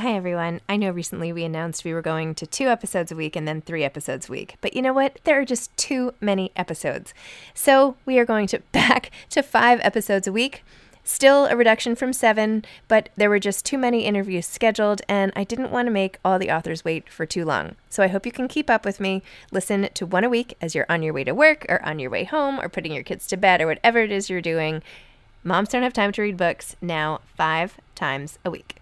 Hi, everyone. I know recently we announced we were going to 2 episodes a week and then 3 episodes a week. But you know what? There are just too many episodes. So we are going back to 5 episodes a week. Still a reduction from 7, but there were just too many interviews scheduled, and I didn't want to make all the authors wait for too long. So I hope you can keep up with me. Listen to 1 a week as you're on your way to work or on your way home or putting your kids to bed or whatever it is you're doing. Moms Don't Have Time to Read Books, now 5 times a week.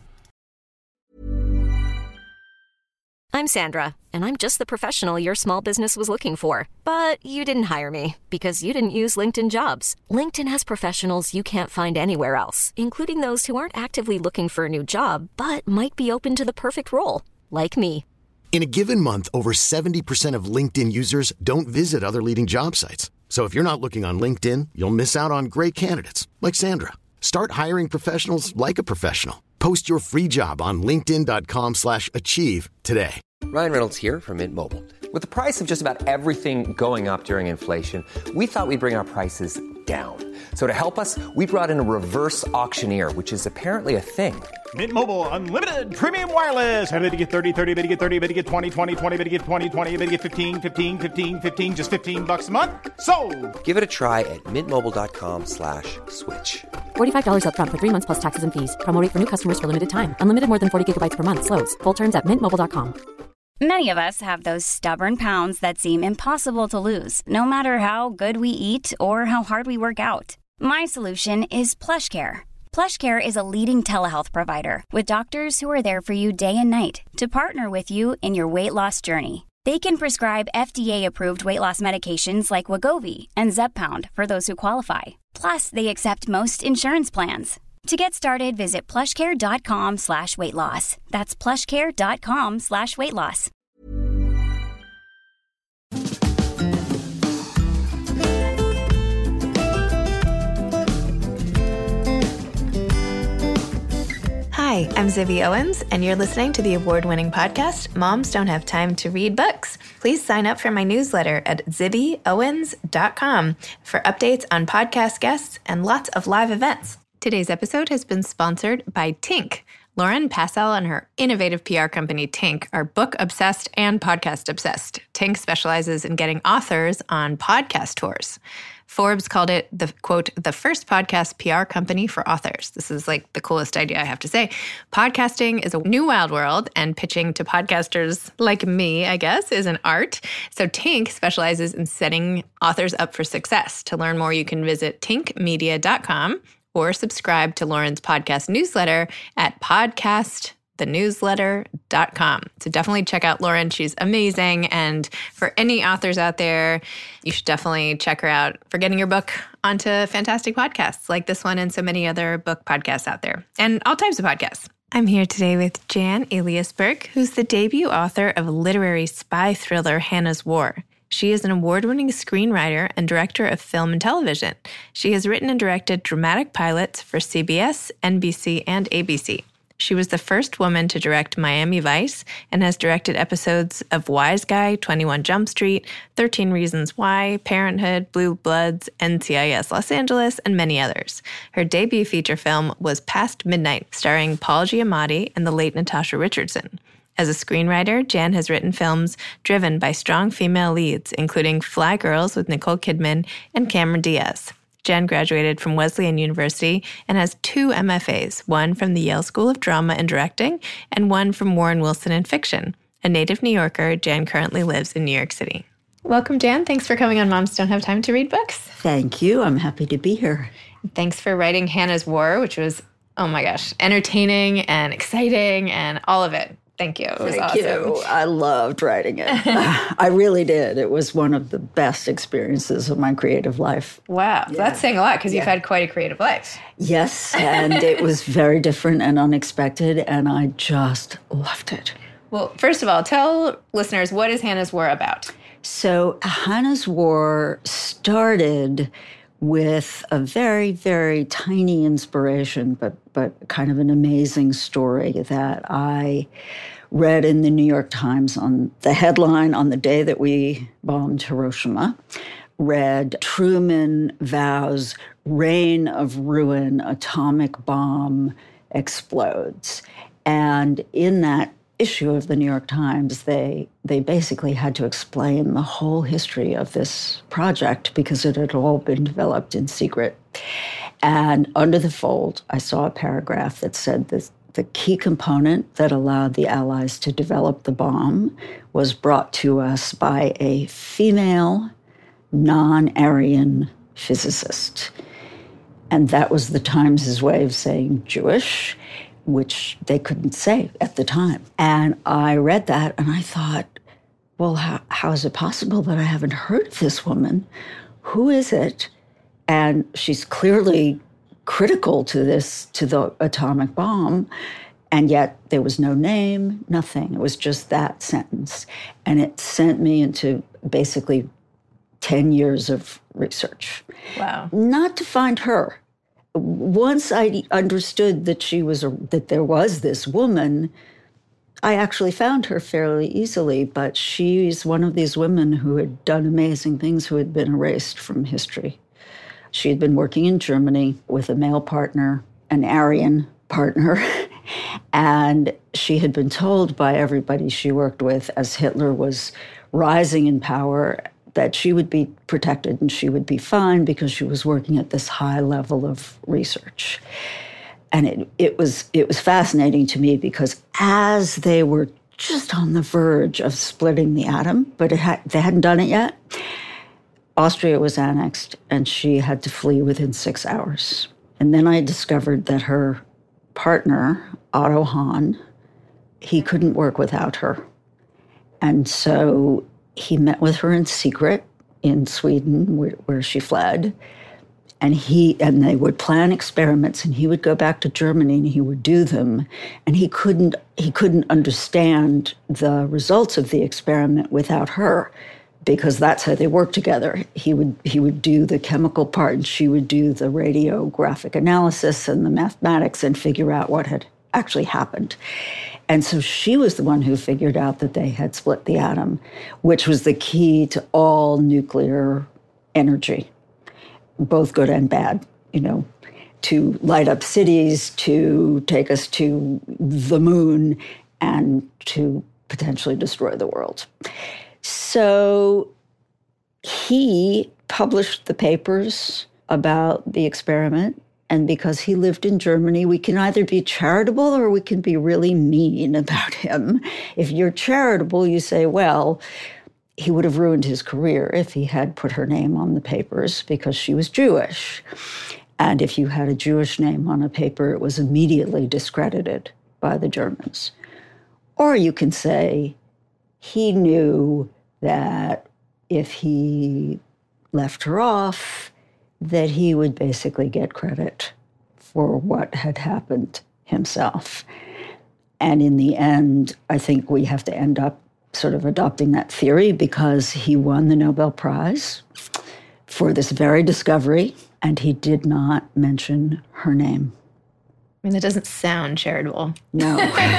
I'm Sandra, and I'm just the professional your small business was looking for. But you didn't hire me because you didn't use LinkedIn Jobs. LinkedIn has professionals you can't find anywhere else, including those who aren't actively looking for a new job, but might be open to the perfect role, like me. In a given month, over 70% of LinkedIn users don't visit other leading job sites. So if you're not looking on LinkedIn, you'll miss out on great candidates like Sandra. Start hiring professionals like a professional. Post your free job on linkedin.com/achieve today. Ryan Reynolds here from Mint Mobile. With the price of just about everything going up during inflation, we thought we'd bring our prices down. So to help us, we brought in a reverse auctioneer, which is apparently a thing. Mint Mobile Unlimited Premium Wireless. How to get 30, 30, bit to get 30, bit to get 20, 20, 20, bit to get 20, 20, bit to get 15, 15, 15, 15, just $15 a month? Sold! Give it a try at mintmobile.com/switch. $45 up front for 3 months plus taxes and fees. Promo rate for new customers for limited time. Unlimited more than 40 gigabytes per month. Slows full terms at mintmobile.com. Many of us have those stubborn pounds that seem impossible to lose, no matter how good we eat or how hard we work out. My solution is PlushCare. PlushCare is a leading telehealth provider with doctors who are there for you day and night to partner with you in your weight loss journey. They can prescribe FDA-approved weight loss medications like Wegovy and Zepbound for those who qualify. Plus, they accept most insurance plans. To get started, visit plushcare.com/weightloss. That's plushcare.com/weightloss. Hi, I'm Zibby Owens, and you're listening to the award-winning podcast, Moms Don't Have Time to Read Books. Please sign up for my newsletter at zibbyowens.com for updates on podcast guests and lots of live events. Today's episode has been sponsored by Tink. Lauren Passell and her innovative PR company, Tink, are book-obsessed and podcast-obsessed. Tink specializes in getting authors on podcast tours. Forbes called it the, quote, the first podcast PR company for authors. This is like the coolest idea, I have to say. Podcasting is a new wild world, and pitching to podcasters like me, I guess, is an art. So Tink specializes in setting authors up for success. To learn more, you can visit tinkmedia.com or subscribe to Lauren's podcast newsletter at podcastthenewsletter.com. So definitely check out Lauren. She's amazing. And for any authors out there, you should definitely check her out for getting your book onto fantastic podcasts like this one and so many other book podcasts out there, and all types of podcasts. I'm here today with Jan Eliasberg, who's the debut author of literary spy thriller Hannah's War. She is an award-winning screenwriter and director of film and television. She has written and directed dramatic pilots for CBS, NBC, and ABC. She was the first woman to direct Miami Vice and has directed episodes of Wise Guy, 21 Jump Street, 13 Reasons Why, Parenthood, Blue Bloods, NCIS Los Angeles, and many others. Her debut feature film was Past Midnight, starring Paul Giamatti and the late Natasha Richardson. As a screenwriter, Jan has written films driven by strong female leads, including Fly Girls with Nicole Kidman and Cameron Diaz. Jan graduated from Wesleyan University and has 2 MFAs, one from the Yale School of Drama and Directing and one from Warren Wilson in Fiction. A native New Yorker, Jan currently lives in New York City. Welcome, Jan. Thanks for coming on Moms Don't Have Time to Read Books. Thank you. I'm happy to be here. Thanks for writing Hannah's War, which was, oh my gosh, entertaining and exciting and all of it. Thank you. It was awesome. Thank you. I loved writing it. I really did. It was one of the best experiences of my creative life. Wow. Yeah. That's saying a lot because you've had quite a creative life. Yes, and it was very different and unexpected, and I just loved it. Well, first of all, tell listeners, what is Hannah's War about? So Hannah's War started with a very, very tiny inspiration, but kind of an amazing story that I read in the New York Times on the headline on the day that we bombed Hiroshima, read Truman vows reign of ruin, atomic bomb explodes. And in that issue of the New York Times, they basically had to explain the whole history of this project because it had all been developed in secret. And under the fold, I saw a paragraph that said that the key component that allowed the Allies to develop the bomb was brought to us by a female, non-Aryan physicist. And that was the Times' way of saying Jewish, which they couldn't say at the time. And I read that and I thought, well, how is it possible that I haven't heard of this woman? Who is it? And she's clearly critical to the atomic bomb. And yet there was no name, nothing. It was just that sentence. And it sent me into basically 10 years of research. Wow. Not to find her. Once I understood that there was this woman, I actually found her fairly easily, but she's one of these women who had done amazing things, who had been erased from history. She had been working in Germany with a male partner, an Aryan partner, and she had been told by everybody she worked with as Hitler was rising in power that she would be protected and she would be fine because she was working at this high level of research. And it was fascinating to me because as they were just on the verge of splitting the atom, but they hadn't done it yet, Austria was annexed and she had to flee within 6 hours. And then I discovered that her partner, Otto Hahn, he couldn't work without her. And so he met with her in secret in Sweden, where she fled, and they would plan experiments, and he would go back to Germany and he would do them, and he couldn't understand the results of the experiment without her, because that's how they worked together. He would do the chemical part, and she would do the radiographic analysis and the mathematics and figure out what had actually happened. And so she was the one who figured out that they had split the atom, which was the key to all nuclear energy, both good and bad, to light up cities, to take us to the moon, and to potentially destroy the world. So he published the papers about the experiment. And because he lived in Germany, we can either be charitable or we can be really mean about him. If you're charitable, you say, well, he would have ruined his career if he had put her name on the papers because she was Jewish. And if you had a Jewish name on a paper, it was immediately discredited by the Germans. Or you can say he knew that if he left her off, that he would basically get credit for what had happened himself. And in the end, I think we have to end up sort of adopting that theory because he won the Nobel Prize for this very discovery, and he did not mention her name. I mean, that doesn't sound charitable. No.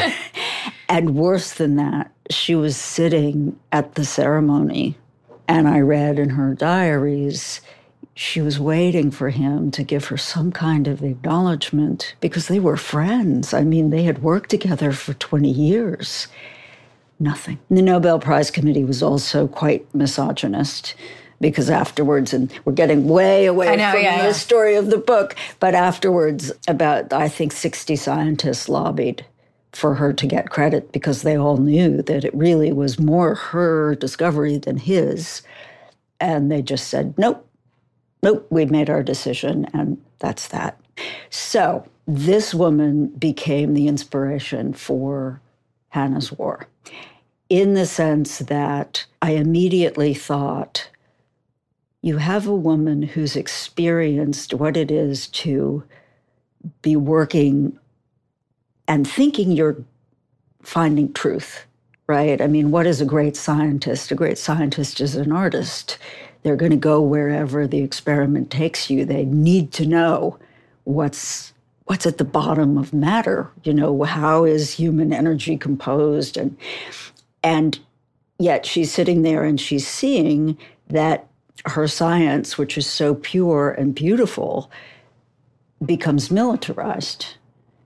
And worse than that, she was sitting at the ceremony, and I read in her diaries she was waiting for him to give her some kind of acknowledgement because they were friends. I mean, they had worked together for 20 years. Nothing. The Nobel Prize Committee was also quite misogynist because afterwards, and we're getting way away from the story of the book, but afterwards, about, I think, 60 scientists lobbied for her to get credit because they all knew that it really was more her discovery than his. And they just said, nope, we've made our decision, and that's that. So this woman became the inspiration for Hannah's War, in the sense that I immediately thought, you have a woman who's experienced what it is to be working and thinking you're finding truth, right? I mean, what is a great scientist? A great scientist is an artist. They're going to go wherever the experiment takes you. They need to know what's at the bottom of matter. How is human energy composed? And yet she's sitting there and she's seeing that her science, which is so pure and beautiful, becomes militarized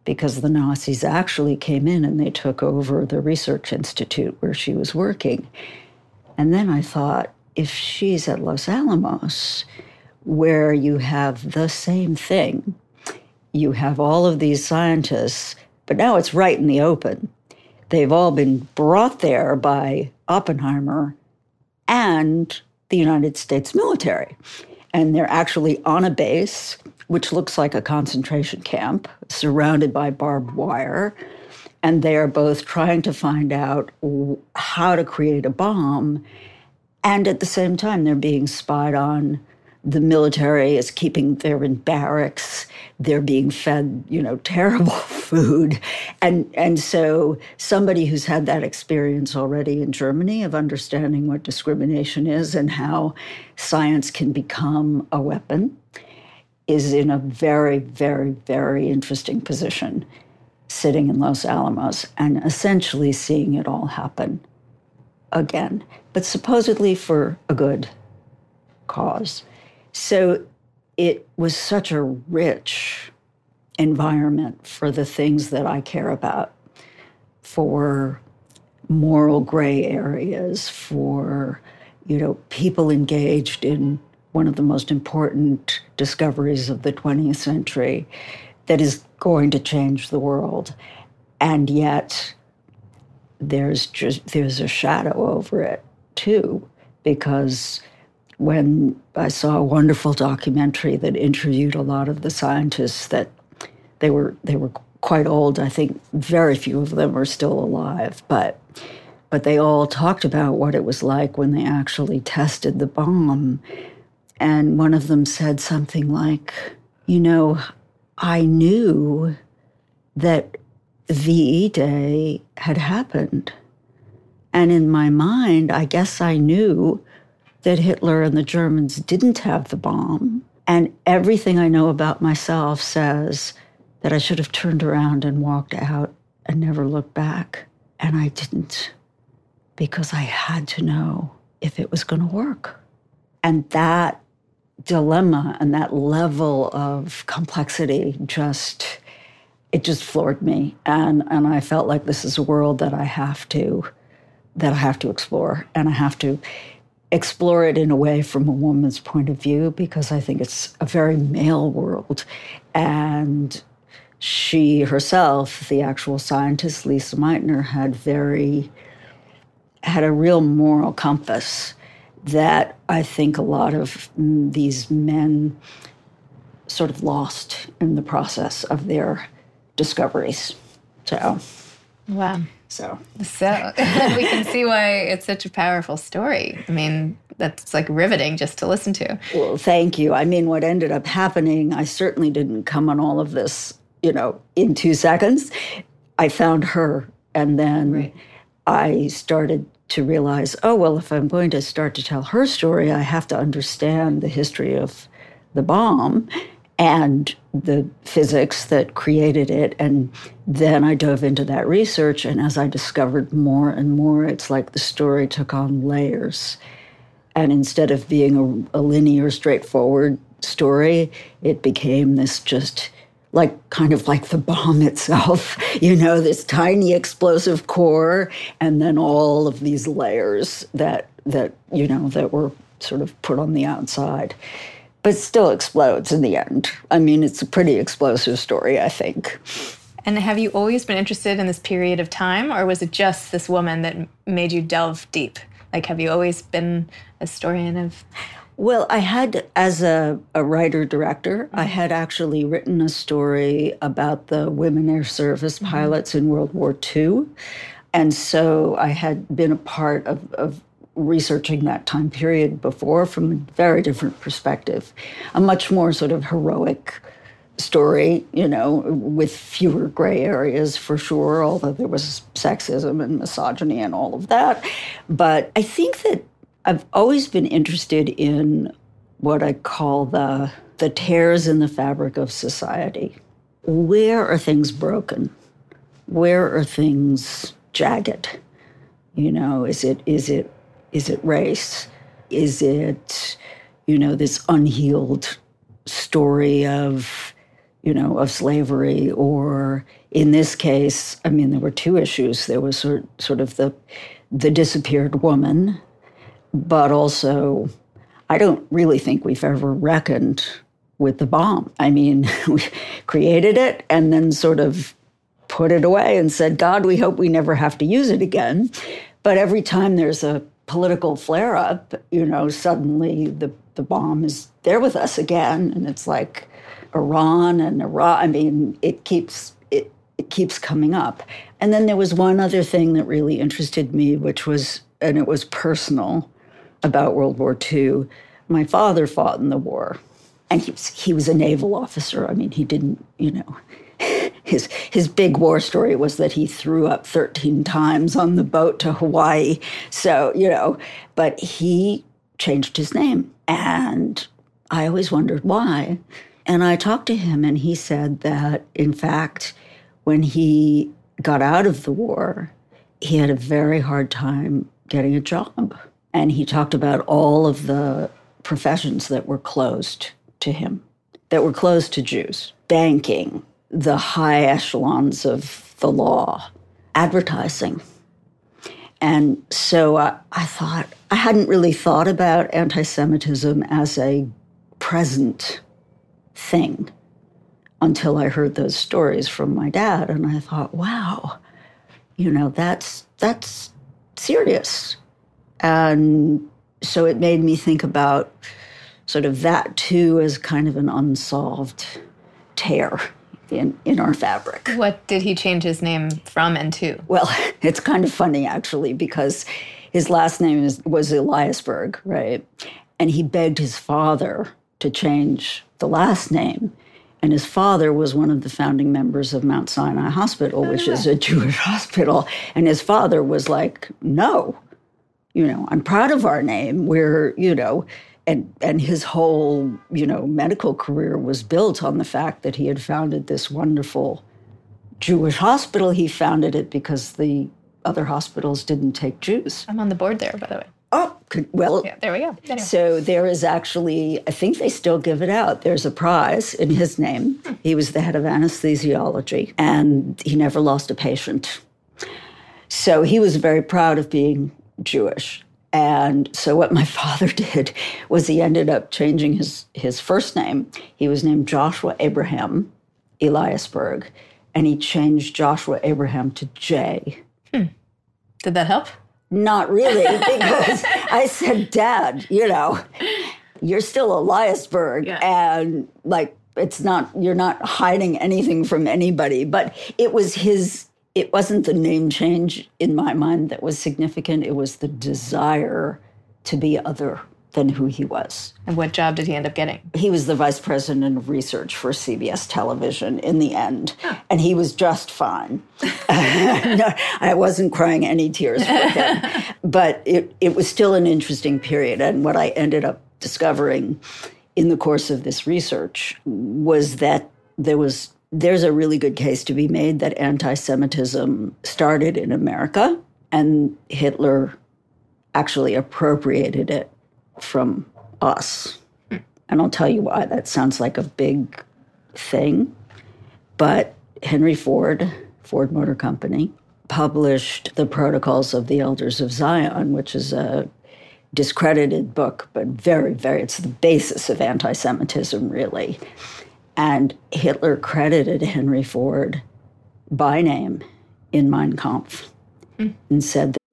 because the Nazis actually came in and they took over the research institute where she was working. And then I thought, if she's at Los Alamos, where you have the same thing, you have all of these scientists, but now it's right in the open. They've all been brought there by Oppenheimer and the United States military. And they're actually on a base, which looks like a concentration camp, surrounded by barbed wire. And they are both trying to find out how to create a bomb. And at the same time, they're being spied on. The military is they're in barracks. They're being fed, terrible food. And so somebody who's had that experience already in Germany of understanding what discrimination is and how science can become a weapon is in a very, very, very interesting position, sitting in Los Alamos and essentially seeing it all happen again, but supposedly for a good cause. So it was such a rich environment for the things that I care about, for moral gray areas, for, people engaged in one of the most important discoveries of the 20th century that is going to change the world. And yet there's a shadow over it too, because when I saw a wonderful documentary that interviewed a lot of the scientists, that they were quite old. I think very few of them are still alive, but they all talked about what it was like when they actually tested the bomb. And one of them said something like, I knew that VE Day had happened. And in my mind, I guess I knew that Hitler and the Germans didn't have the bomb. And everything I know about myself says that I should have turned around and walked out and never looked back. And I didn't, because I had to know if it was going to work. And that dilemma and that level of complexity just floored me. And I felt like this is a world that I have to explore, and I have to explore it in a way from a woman's point of view, because I think it's a very male world. And she herself, the actual scientist, Lisa Meitner, had a real moral compass that I think a lot of these men sort of lost in the process of their discoveries. Wow. So we can see why it's such a powerful story. I mean, that's like riveting just to listen to. Well, thank you. I mean, what ended up happening, I certainly didn't come on all of this, in 2 seconds. I found her, and then I started to realize, if I'm going to start to tell her story, I have to understand the history of the bomb and the physics that created it. And then I dove into that research, and as I discovered more and more, it's like the story took on layers. And instead of being a linear, straightforward story, it became this just kind of like the bomb itself, this tiny explosive core, and then all of these layers that were sort of put on the outside. But it still explodes in the end. I mean, it's a pretty explosive story, I think. And have you always been interested in this period of time, or was it just this woman that made you delve deep? Have you always been a historian of... Well, I had, as a writer-director, I had actually written a story about the women air service pilots in World War II. And so I had been a part of researching that time period before from a very different perspective, a much more sort of heroic story, with fewer gray areas for sure, although there was sexism and misogyny and all of that. But I think that I've always been interested in what I call the tears in the fabric of society. Where are things broken? Where are things jagged? Is it race? Is it, this unhealed story of, of slavery, or in this case, I mean, there were two issues. There was sort of the disappeared woman, but also I don't really think we've ever reckoned with the bomb. I mean, we created it and then sort of put it away and said, God, we hope we never have to use it again. But every time there's a political flare-up, suddenly the bomb is there with us again. And it's like Iran and Iraq. I mean, it keeps coming up. And then there was one other thing that really interested me, and it was personal, about World War II. My father fought in the war, and he was a naval officer. I mean, he didn't, his big war story was that he threw up 13 times on the boat to Hawaii. So, but he changed his name. And I always wondered why. And I talked to him, and he said that, in fact, when he got out of the war, he had a very hard time getting a job. And he talked about all of the professions that were closed to him, that were closed to Jews: banking, the high echelons of the law, advertising. And so I thought, I hadn't really thought about anti-Semitism as a present thing until I heard those stories from my dad. And I thought, wow, that's serious. And so it made me think about sort of that, too, as kind of an unsolved tear in our fabric. What did he change his name from and to? Well, it's kind of funny, actually, because his last name was Eliasberg, right? And he begged his father to change the last name. And his father was one of the founding members of Mount Sinai Hospital, which is a Jewish hospital. And his father was like, no, I'm proud of our name. We're, and his whole, medical career was built on the fact that he had founded this wonderful Jewish hospital. He founded it because the other hospitals didn't take Jews. I'm on the board there, by the way. Oh, well. Yeah, there we go. Anyway. So there is actually, I think they still give it out. There's a prize in his name. He was the head of anesthesiology, and he never lost a patient. So he was very proud of being Jewish. And so what my father did was he ended up changing his first name. He was named Joshua Abraham Eliasberg, and he changed Joshua Abraham to J. Did that help? Not really, because I said, Dad, you're still Eliasberg, and you're not hiding anything from anybody. But it wasn't the name change in my mind that was significant. It was the desire to be other than who he was. And what job did he end up getting? He was the vice president of research for CBS television in the end, and he was just fine. No, I wasn't crying any tears for him, but it was still an interesting period. And what I ended up discovering in the course of this research was that there's a really good case to be made that anti-Semitism started in America, and Hitler actually appropriated it from us. And I'll tell you why. That sounds like a big thing. But Henry Ford Motor Company, published The Protocols of the Elders of Zion, which is a discredited book, but very, very, it's the basis of anti-Semitism, really. And Hitler credited Henry Ford by name in Mein Kampf and said that.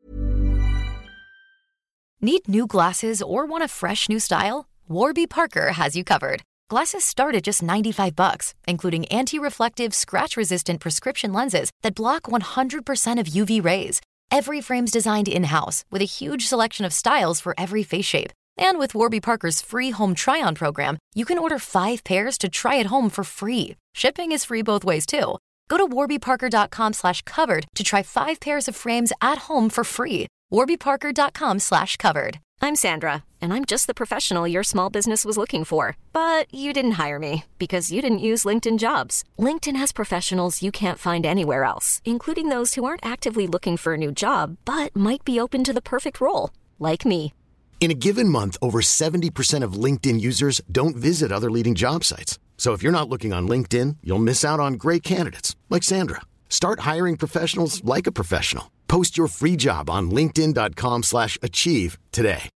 Need new glasses or want a fresh new style? Warby Parker has you covered. Glasses start at just $95, including anti-reflective, scratch-resistant prescription lenses that block 100% of UV rays. Every frame's designed in-house with a huge selection of styles for every face shape. And with Warby Parker's free home try-on program, you can order 5 pairs to try at home for free. Shipping is free both ways, too. Go to warbyparker.com/covered to try 5 pairs of frames at home for free. warbyparker.com/covered. I'm Sandra, and I'm just the professional your small business was looking for. But you didn't hire me because you didn't use LinkedIn Jobs. LinkedIn has professionals you can't find anywhere else, including those who aren't actively looking for a new job, but might be open to the perfect role, like me. In a given month, over 70% of LinkedIn users don't visit other leading job sites. So if you're not looking on LinkedIn, you'll miss out on great candidates like Sandra. Start hiring professionals like a professional. Post your free job on linkedin.com/achieve today.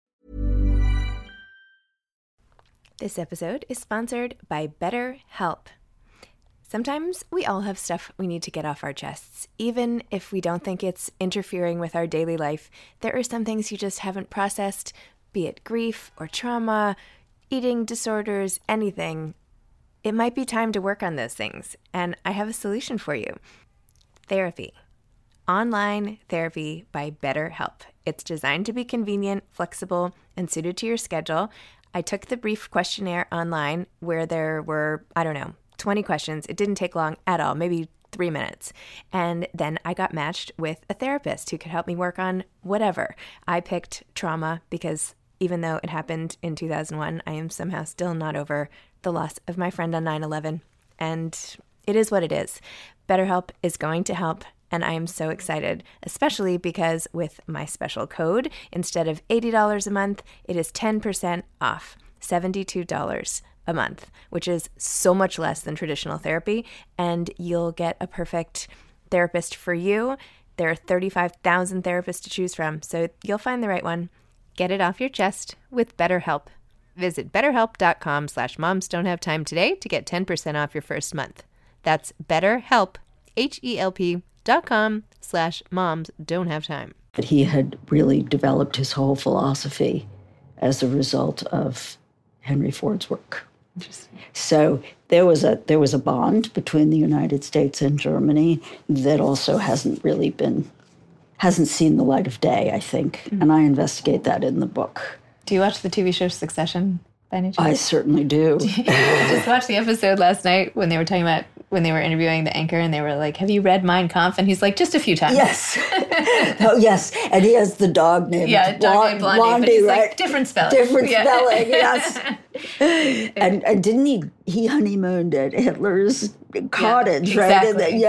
This episode is sponsored by BetterHelp. Sometimes we all have stuff we need to get off our chests. Even if we don't think it's interfering with our daily life, there are some things you just haven't processed, be it grief or trauma, eating disorders, anything. It might be time to work on those things, and I have a solution for you. Therapy. Online therapy by BetterHelp. It's designed to be convenient, flexible, and suited to your schedule. I took the brief questionnaire online where there were, 20 questions. It didn't take long at all, maybe 3 minutes. And then I got matched with a therapist who could help me work on whatever. I picked trauma because even though it happened in 2001, I am somehow still not over the loss of my friend on 9/11. And it is what it is. BetterHelp is going to help, and I am so excited, especially because with my special code, instead of $80 a month, it is 10% off, $72 a month, which is so much less than traditional therapy, and you'll get a perfect therapist for you. There are 35,000 therapists to choose from, so you'll find the right one. Get it off your chest with BetterHelp. Visit betterhelp.com/momsdon'thavetime today to get 10% off your first month. That's BetterHelp, HELP.com/momsdon'thavetime. But he had really developed his whole philosophy as a result of Henry Ford's work. So there was a bond between the United States and Germany that also hasn't seen the light of day, I think. Mm-hmm. And I investigate that in the book. Do you watch the TV show Succession by any chance? I certainly do. I just watched the episode last night when they were interviewing the anchor, and they were like, "Have you read Mein Kampf?" And he's like, "Just a few times." Yes. Oh, yes. And he has the dog named named Blondie, but he's right? Like, different spelling. Spelling, yes. And didn't he honeymooned at Hitler's cottage, right? Exactly.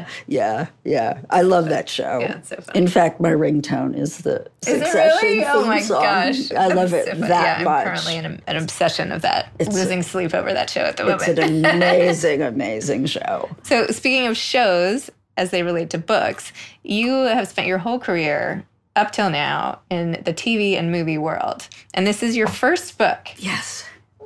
Yeah. I love that show. Yeah, it's so fun. In fact, my ringtone is the Succession theme song. Oh my gosh. I love it so that much. I'm currently in an obsession of that. Losing sleep over that show at the moment. It's an amazing, amazing show. So speaking of shows, as they relate to books, you have spent your whole career up till now in the TV and movie world. And this is your first book. Yes.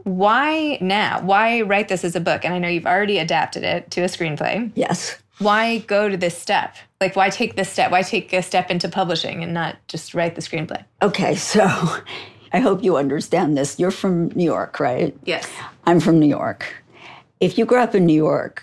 Why now? Why write this as a book? And I know you've already adapted it to a screenplay. Yes. Why go to this step? Like, why take this step? Why take a step into publishing and not just write the screenplay? Okay, so I hope you understand this. You're from New York, right? Yes. I'm from New York. If you grew up in New York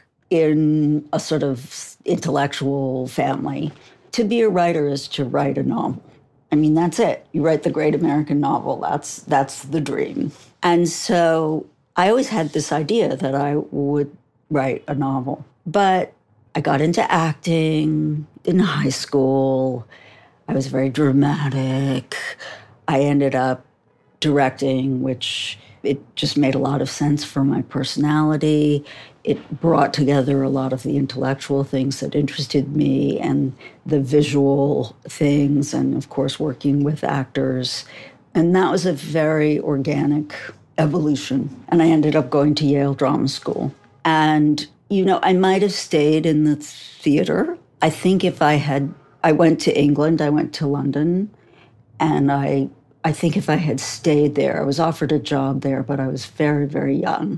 in a sort of intellectual family, to be a writer is to write a novel. I mean, that's it. You write the great American novel. That's the dream. And so I always had this idea that I would write a novel. But I got into acting in high school. I was very dramatic. I ended up directing, which it just made a lot of sense for my personality. It brought together a lot of the intellectual things that interested me and the visual things, and of course, working with actors. And that was a very organic evolution. And I ended up going to Yale Drama School. And, I might have stayed in the theater. I think I went to England, I went to London, and I think if I had stayed there, I was offered a job there, but I was very, very young.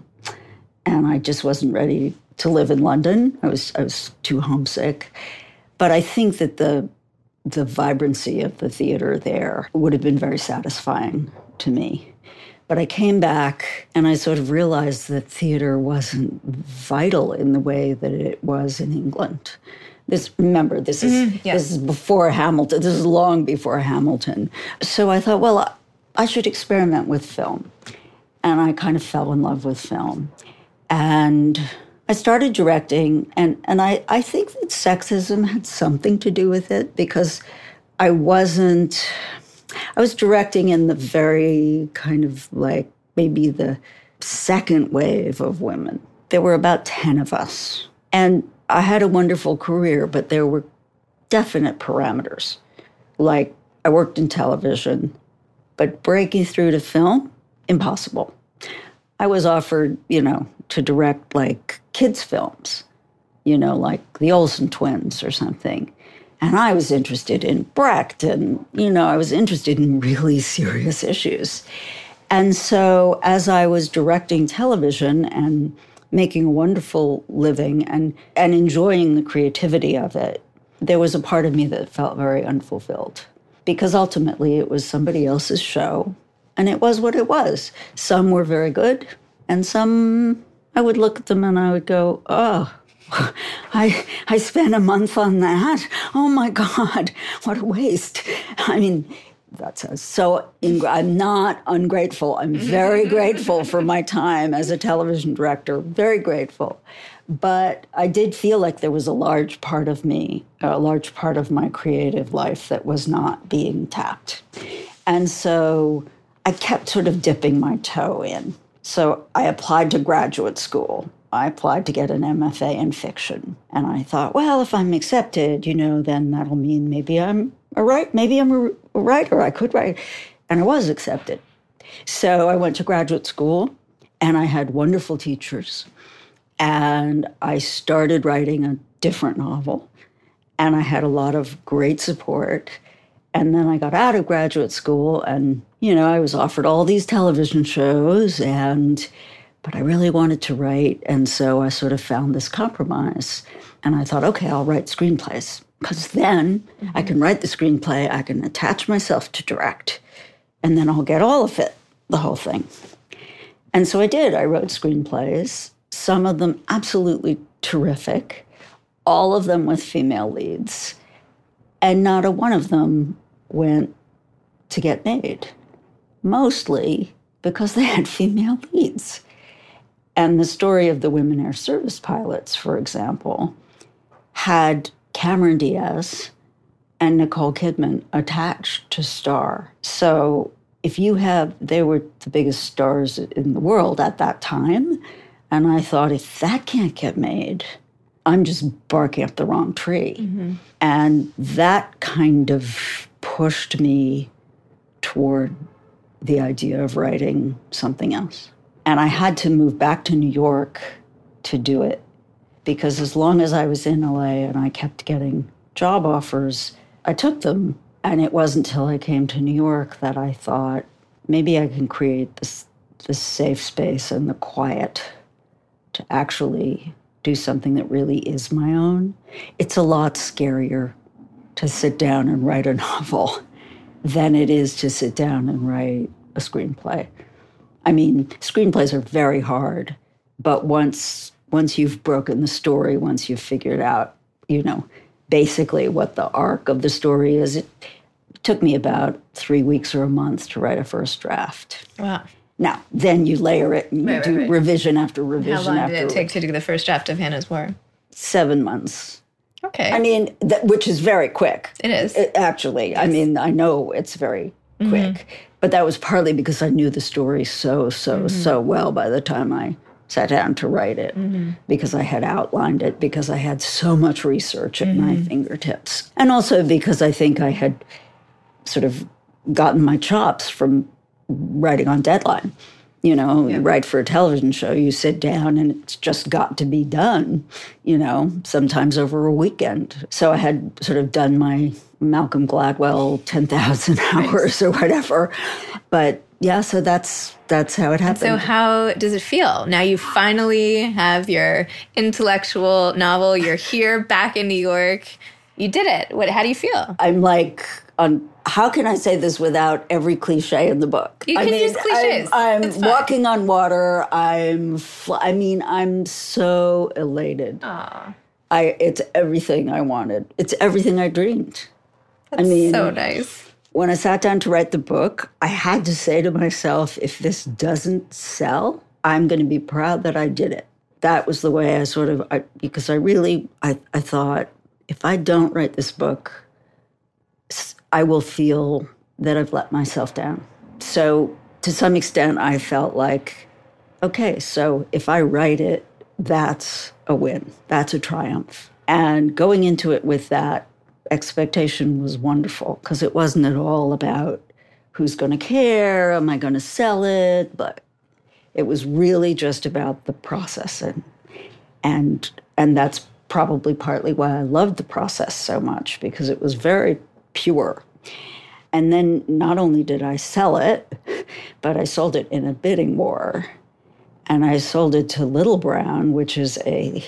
And I just wasn't ready to live in London. I was too homesick. But I think that the vibrancy of the theater there would have been very satisfying to me. But I came back and I sort of realized that theater wasn't vital in the way that it was in England. This is before Hamilton. This is long before Hamilton. So I thought, well, I should experiment with film. And I kind of fell in love with film. And I started directing, and I think that sexism had something to do with it, because I was directing in the very kind of like maybe the second wave of women. There were about 10 of us. And I had a wonderful career, but there were definite parameters. Like, I worked in television, but breaking through to film, impossible. I was offered, to direct like kids' films, like the Olsen twins or something. And I was interested in Brecht and, I was interested in really serious issues. And so as I was directing television and making a wonderful living and enjoying the creativity of it, there was a part of me that felt very unfulfilled because ultimately it was somebody else's show and it was what it was. Some were very good and some I would look at them and I would go, oh, I spent a month on that. Oh my God, what a waste. I mean, I'm not ungrateful. I'm very grateful for my time as a television director, very grateful. But I did feel like there was a large part of me, a large part of my creative life that was not being tapped. And so I kept sort of dipping my toe in. So I applied to graduate school. I applied to get an MFA in fiction. And I thought, well, if I'm accepted, then that'll mean maybe I'm a writer. I could write. And I was accepted. So I went to graduate school and I had wonderful teachers. And I started writing a different novel. And I had a lot of great support. And then I got out of graduate school and, I was offered all these television shows but I really wanted to write. And so I sort of found this compromise. And I thought, okay, I'll write screenplays. Because then I can write the screenplay, I can attach myself to direct, and then I'll get all of it, the whole thing. And so I did. I wrote screenplays, some of them absolutely terrific, all of them with female leads, and not a one of them went to get made, mostly because they had female leads. And the story of the Women Air Service pilots, for example, had Cameron Diaz and Nicole Kidman attached to star. So they were the biggest stars in the world at that time. And I thought, if that can't get made, I'm just barking up the wrong tree. Mm-hmm. And that kind of pushed me toward the idea of writing something else. And I had to move back to New York to do it. Because as long as I was in LA and I kept getting job offers, I took them. And it wasn't until I came to New York that I thought, maybe I can create this safe space and the quiet to actually do something that really is my own. It's a lot scarier to sit down and write a novel than it is to sit down and write a screenplay. I mean, screenplays are very hard, but once you've broken the story, once you've figured out, basically what the arc of the story is, it took me about 3 weeks or a month to write a first draft. Wow. Now, then you layer it and you do revision after revision. How long did it take to do the first draft of Hannah's War? 7 months. Okay. I mean, which is very quick. It is. Actually. Yes. I mean, I know it's very quick. But that was partly because I knew the story so well by the time I sat down to write it, because I had outlined it, because I had so much research at my fingertips. And also because I think I had sort of gotten my chops from writing on deadline. You write for a television show, you sit down and it's just got to be done, sometimes over a weekend. So I had sort of done my Malcolm Gladwell 10,000 hours or whatever. But yeah, so that's how it happened. So how does it feel? Now you finally have your intellectual novel. You're here back in New York. You did it. How do you feel? I'm like, how can I say this without every cliche in the book? You can use cliches. I'm walking on water. I'm so elated. Aww. It's everything I wanted. It's everything I dreamed. That's so nice. When I sat down to write the book, I had to say to myself, if this doesn't sell, I'm going to be proud that I did it. That was the way because I thought, if I don't write this book, I will feel that I've let myself down. So to some extent, I felt like, okay, so if I write it, that's a win. That's a triumph. And going into it with that expectation was wonderful, because it wasn't at all about who's going to care, am I going to sell it? But It was really just about the process. And that's probably partly why I loved the process so much, because it was very pure. And then not only did I sell it, but I sold it in a bidding war. And I sold it to Little Brown, which is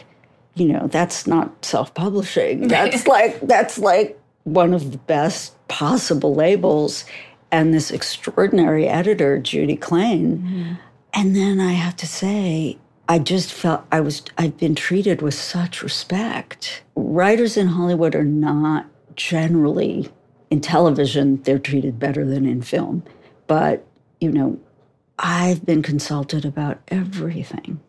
that's not self-publishing. That's like one of the best possible labels. And this extraordinary editor, Judy Klain. Mm-hmm. And then I have to say, I just felt I've been treated with such respect. Writers in Hollywood are not generally, in television, they're treated better than in film. But, I've been consulted about everything.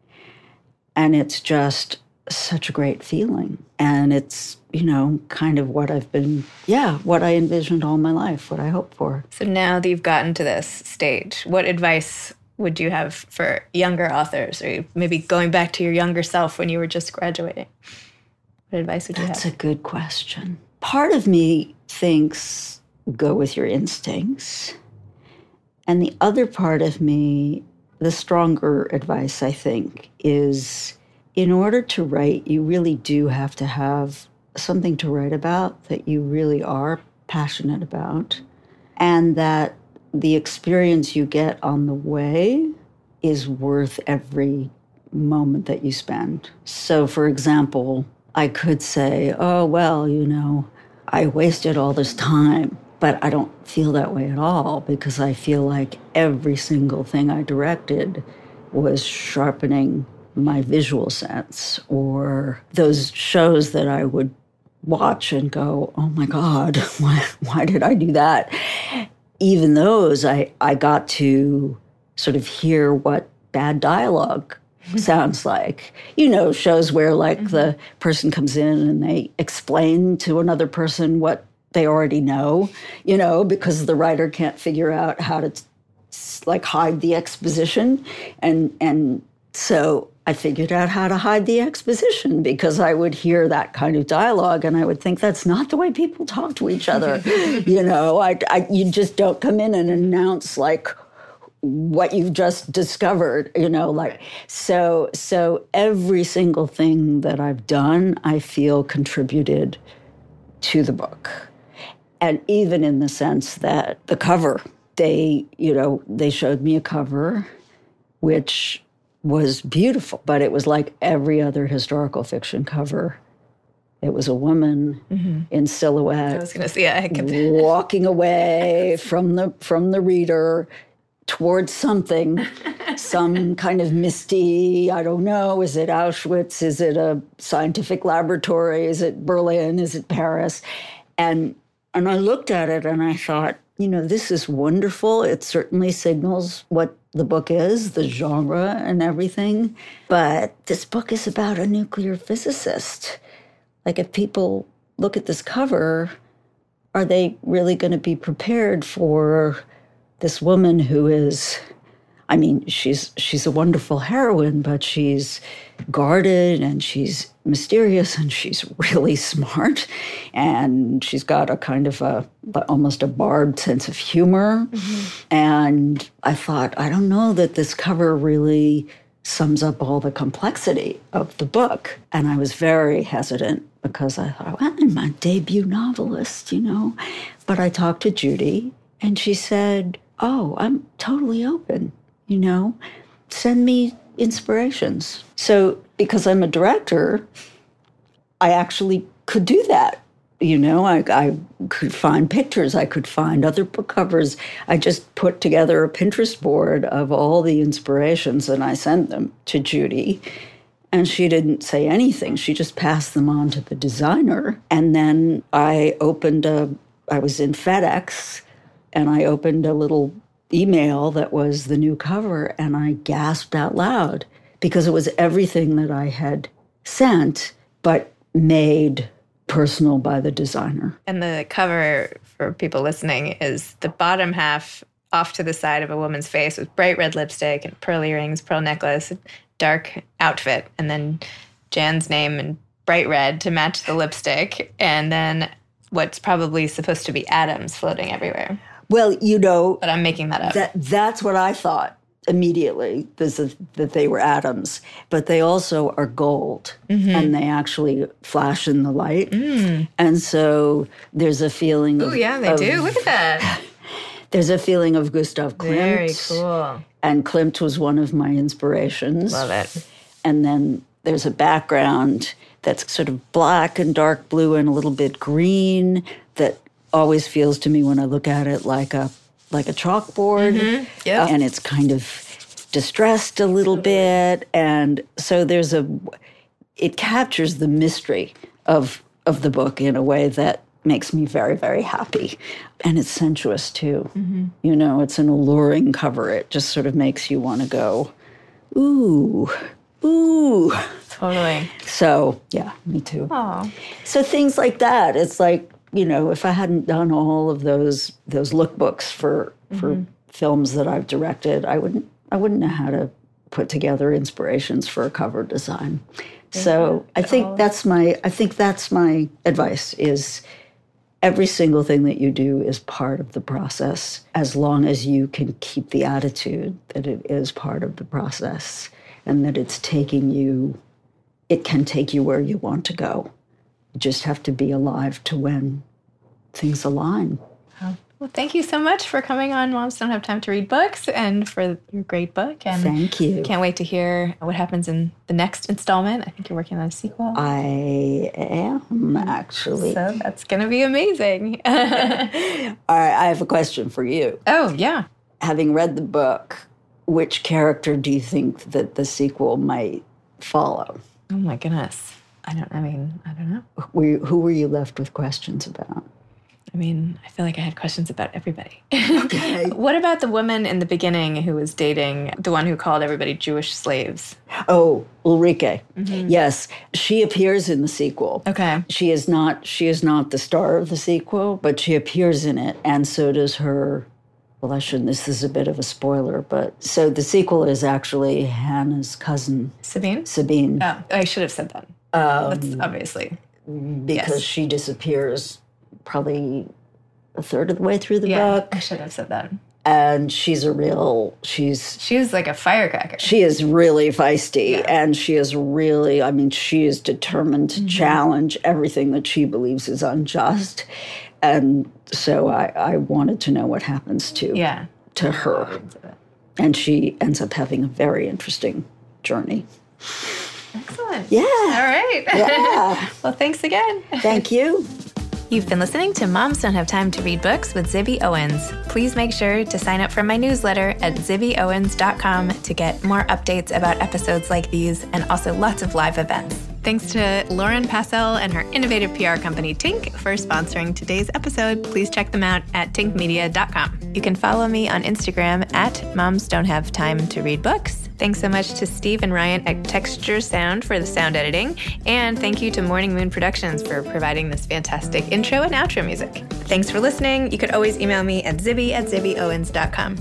And it's just such a great feeling. And it's, kind of what what I envisioned all my life, what I hoped for. So now that you've gotten to this stage, what advice would you have for younger authors, or maybe going back to your younger self when you were just graduating? What advice would you have? That's a good question. Part of me thinks go with your instincts. And the other part of me, the stronger advice, I think, is in order to write, you really do have to have something to write about that you really are passionate about, and that the experience you get on the way is worth every moment that you spend. So, for example, I could say, oh, well, I wasted all this time, but I don't feel that way at all, because I feel like every single thing I directed was sharpening my visual sense. Or those shows that I would watch and go, oh my God, why did I do that? Even those, I got to sort of hear what bad dialogue sounds like. Shows where the person comes in and they explain to another person what they already know, because the writer can't figure out how to hide the exposition. And so I figured out how to hide the exposition, because I would hear that kind of dialogue and I would think that's not the way people talk to each other. You just don't come in and announce what you've just discovered, so every single thing that I've done, I feel contributed to the book. And even in the sense that the cover, they showed me a cover, which was beautiful, but it was like every other historical fiction cover. It was a woman in silhouette. I was going to say, walking away from the reader towards something, some kind of misty, I don't know, is it Auschwitz? Is it a scientific laboratory? Is it Berlin? Is it Paris? And I looked at it and I thought, this is wonderful. It certainly signals what the book is, the genre and everything. But this book is about a nuclear physicist. If people look at this cover, are they really going to be prepared for this woman who is, she's a wonderful heroine, but she's guarded and she's mysterious and she's really smart, and she's got a kind of almost a barbed sense of humor. And I thought, I don't know that this cover really sums up all the complexity of the book. And I was very hesitant, because I thought, well, I'm a debut novelist, But I talked to Judy and she said, oh, I'm totally open, send me inspirations. So because I'm a director, I actually could do that. I could find pictures. I could find other book covers. I just put together a Pinterest board of all the inspirations and I sent them to Judy. And she didn't say anything. She just passed them on to the designer. And then I was in FedEx, and I opened a little email that was the new cover, and I gasped out loud, because it was everything that I had sent, but made personal by the designer. And the cover, for people listening, is the bottom half off to the side of a woman's face with bright red lipstick and pearl earrings, pearl necklace, dark outfit, and then Jan's name in bright red to match the lipstick, and then what's probably supposed to be atoms floating everywhere. Well, But I'm making that up. That's what I thought. immediately that they were atoms, but they also are gold, and they actually flash in the light. And so there's a feeling of... Oh, yeah, they do. Look at that. There's a feeling of Gustav Klimt. Very cool. And Klimt was one of my inspirations. Love it. And then there's a background that's sort of black and dark blue and a little bit green that always feels to me when I look at it like a chalkboard. Yep. And it's kind of distressed a little bit. And so it captures the mystery of the book in a way that makes me very, very happy. And it's sensuous, too. You know, it's an alluring cover. It just sort of makes you want to go, ooh, ooh. Totally. So, yeah, me too. Oh. So things like that. It's like, you know, if I hadn't done all of those lookbooks for films that I've directed, I wouldn't know how to put together inspirations for a cover design. So I think that's my advice is every single thing that you do is part of the process, as long as you can keep the attitude that it is part of the process and that it can take you where you want to go. You just have to be alive to when things align. Well, thank you so much for coming on Moms Don't Have Time to Read Books and for your great book. And thank you. Can't wait to hear what happens in the next installment. I think you're working on a sequel. I am, actually. So that's going to be amazing. All right, I have a question for you. Oh, yeah. Having read the book, which character do you think that the sequel might follow? Oh, my goodness. I don't know. Who were you left with questions about? I mean, I feel like I had questions about everybody. Okay. What about the woman in the beginning who was dating the one who called everybody Jewish slaves? Oh, Ulrike. Yes, she appears in the sequel. Okay. She is not the star of the sequel, but she appears in it, and so does her. Well, this is a bit of a spoiler, but so the sequel is actually Hannah's cousin. Sabine. Oh, I should have said that. That's obviously. Because she disappears probably a third of the way through the book. I should have said that. And she's like a firecracker. She is really feisty, and she is determined to challenge everything that she believes is unjust. And so I wanted to know what happens to her. And she ends up having a very interesting journey. Excellent. Yeah. All right. Yeah. Well, thanks again. Thank you. You've been listening to Moms Don't Have Time to Read Books with Zibby Owens. Please make sure to sign up for my newsletter at zibbyowens.com to get more updates about episodes like these and also lots of live events. Thanks to Lauren Passell and her innovative PR company, Tink, for sponsoring today's episode. Please check them out at tinkmedia.com. You can follow me on Instagram at Moms Don't Have Time to Read Books. Thanks so much to Steve and Ryan at Texture Sound for the sound editing. And thank you to Morning Moon Productions for providing this fantastic intro and outro music. Thanks for listening. You could always email me at zibby@zibbyowens.com.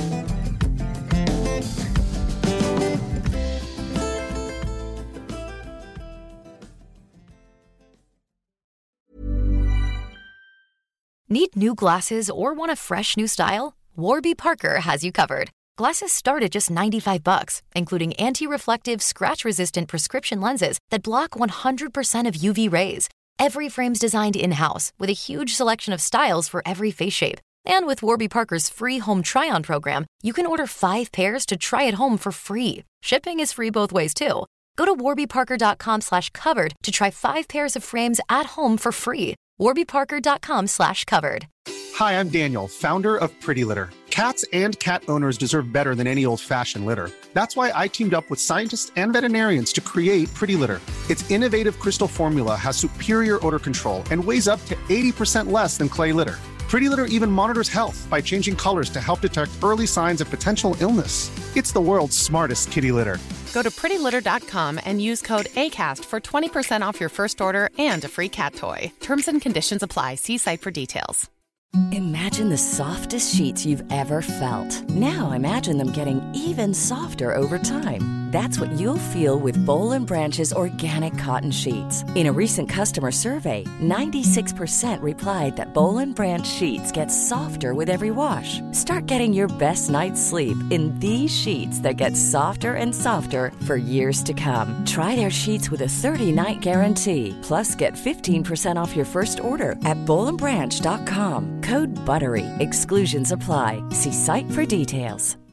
Need new glasses or want a fresh new style? Warby Parker has you covered. Glasses start at just $95, including anti-reflective, scratch-resistant prescription lenses that block 100% of UV rays. Every frame's designed in-house with a huge selection of styles for every face shape. And with Warby Parker's free home try-on program, you can order 5 pairs to try at home for free. Shipping is free both ways, too. Go to warbyparker.com/covered to try 5 pairs of frames at home for free. warbyparker.com/covered. Hi, I'm Daniel, founder of Pretty Litter. Cats and cat owners deserve better than any old-fashioned litter. That's why I teamed up with scientists and veterinarians to create Pretty Litter. Its innovative crystal formula has superior odor control and weighs up to 80% less than clay litter. Pretty Litter even monitors health by changing colors to help detect early signs of potential illness. It's the world's smartest kitty litter. Go to prettylitter.com and use code ACAST for 20% off your first order and a free cat toy. Terms and conditions apply. See site for details. Imagine the softest sheets you've ever felt. Now imagine them getting even softer over time. That's what you'll feel with Boll & Branch's organic cotton sheets. In a recent customer survey, 96% replied that Boll & Branch sheets get softer with every wash. Start getting your best night's sleep in these sheets that get softer and softer for years to come. Try their sheets with a 30-night guarantee. Plus, get 15% off your first order at bollandbranch.com. Code BUTTERY. Exclusions apply. See site for details.